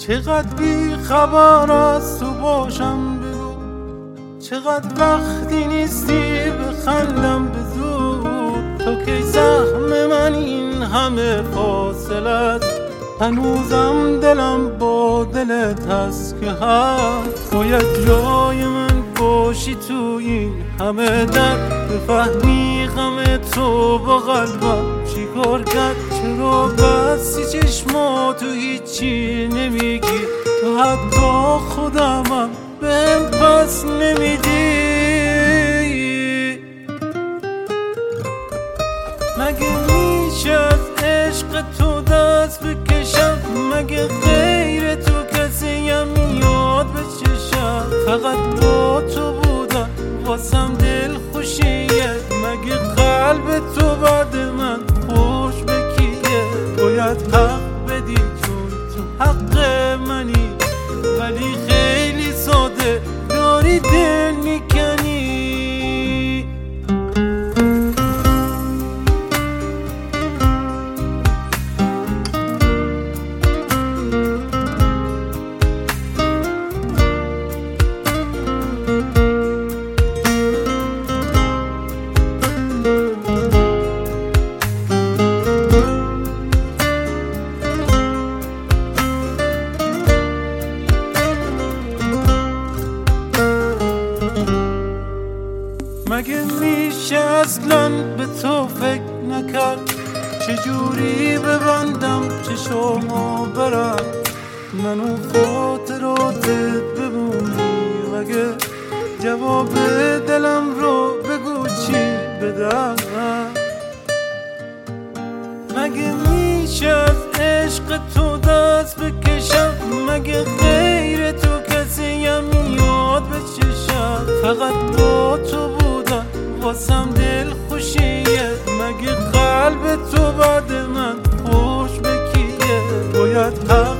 چقدر بی خبر از تو باشم بگو، چقدر وقتی نیستی بخندم به زود. تو کی زخم من این همه فاصله است، هنوزم دلم با دلت هست که هست. باید جای من باشی تو این همه درد، بفهمی غم تو با قلبم چیکار کرد. چرا بستی چشماتو هیچی نمیگی، تو حتی خودمم بهم پس نمیدی. مگه میشه از عشق تو دست بکشم، مگه غیر تو کسیم یاد بچشم. فقط با تو بودم واسم دل خوشیه، مگه قلب تو بعد من خوش بکیه. باید حق بدی چون تو حق منی، ولی خیلی ساده داری دل میکنی. مگه میشه اصلا به تو فکر نکرد، چجوری ببندم چشمو برم منو خاطراتت بمونی. مگه جواب دلم رو بگو چی بدم. مگه میشه از عشق تو دست بکشم، مگه غیر تو کسیم یاد بچشم. فقط با تو بودم واسم دل خوشیه، مگه قلب تو بعد من خوش بکیه. باید حق